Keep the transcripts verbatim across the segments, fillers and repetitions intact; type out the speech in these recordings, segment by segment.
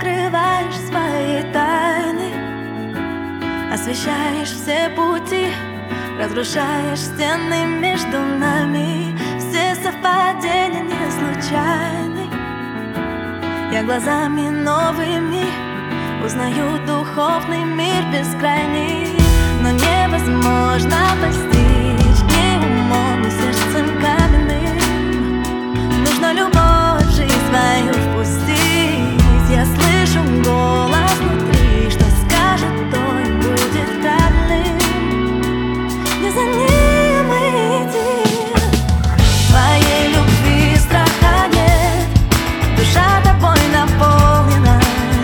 открываешь свои тайны, освещаешь все пути, разрушаешь стены между нами. Все совпадения не случайны. Я глазами новыми узнаю духовный мир бескрайний. Но невозможно постичь ни умом, ни сердцем каменным. Нужно любовь в жизнь свою впустить. Я слышу голос внутри, что скажет, то и будет правильным. Не за ним идти. Твоей любви страха нет, душа тобой наполнена.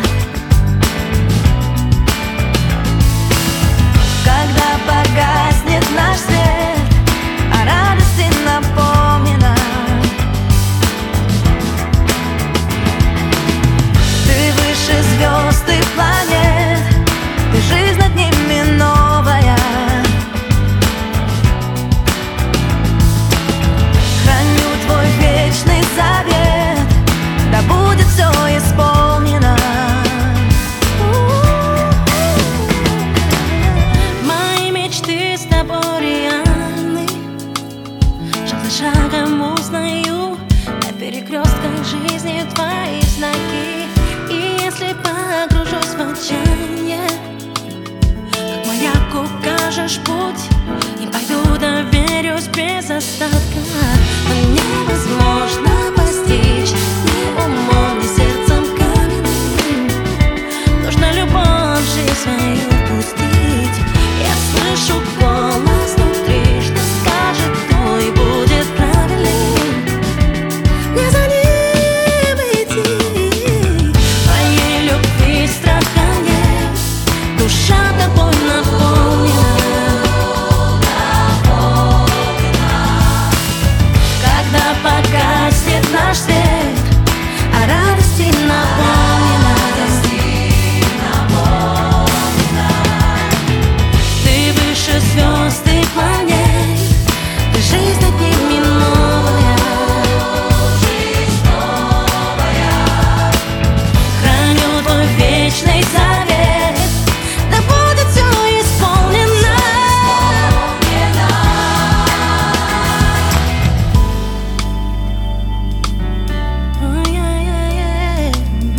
Когда погаснет наш свет, о радости напомнена. Ты выше звезд и планет, ты жизнь над ними новая. Храню твой вечный завет, да будет все исполнено. Мои мечты с тобой реальны. Шаг за шагом узнаю на перекрестках жизни твои знаки. И если погружусь в отчаяние, как маяк укажешь путь, и пойду доверюсь без остатка. Но невозможно постичь ни умом, ни сердцем каменным. Нужно любовь в жизнь свою впустить. Я слышу голос внутри, что скажет, то и будет правильным. Не за ним идти. Твоей любви страха нет, душа тобой наполнена. Когда погаснет наш свет, а радости наполнена. Ты выше звезд и планет, ты жизнь над ними новая. Храню твой вечный завет, да будет все исполнено. Ой-ой-ой-ой.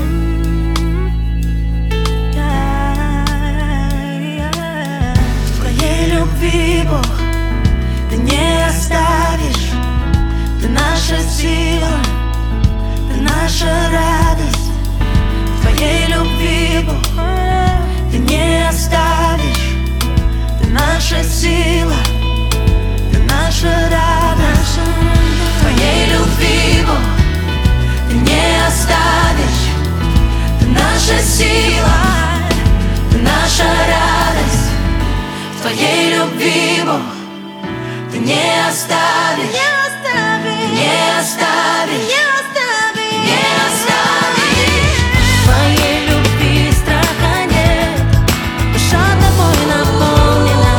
В твоей любви, Бог, ты не оставишь. Ты наша сила, ты наша радость. В твоей любви, Бог, ты не оставишь. Ты наша сила, ты наша радость. В твоей любви, Бог, ты не оставишь. Ты наша сила, ты наша радость. В твоей любви, Бог, ты не оставишь, не оставишь, не оставишь, не оставишь, не оставишь. Твоей любви страха нет, душа тобой наполнена.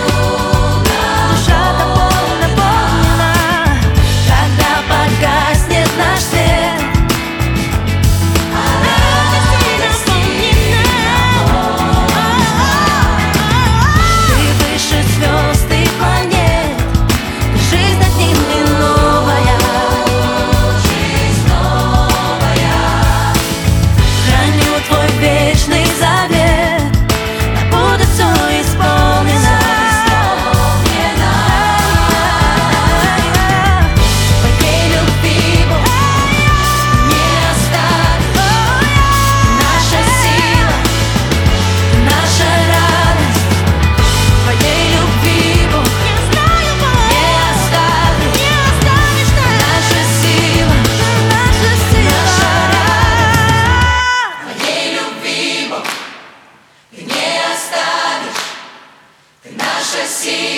Душа тобой наполнена. Когда погаснет наш свет, радости наполнена. Ты выше звезд и планет, жизнь над ними новая. Храню твой вечный завет, да будет все исполнено. Твоей любви, Бог, не оставишь. Наша сила, наша радость. Твоей любви, Бог, не оставишь. Наша сила, наша сила, радость. Твоей любви, Бог, ты не оставишь. Ты наша сила.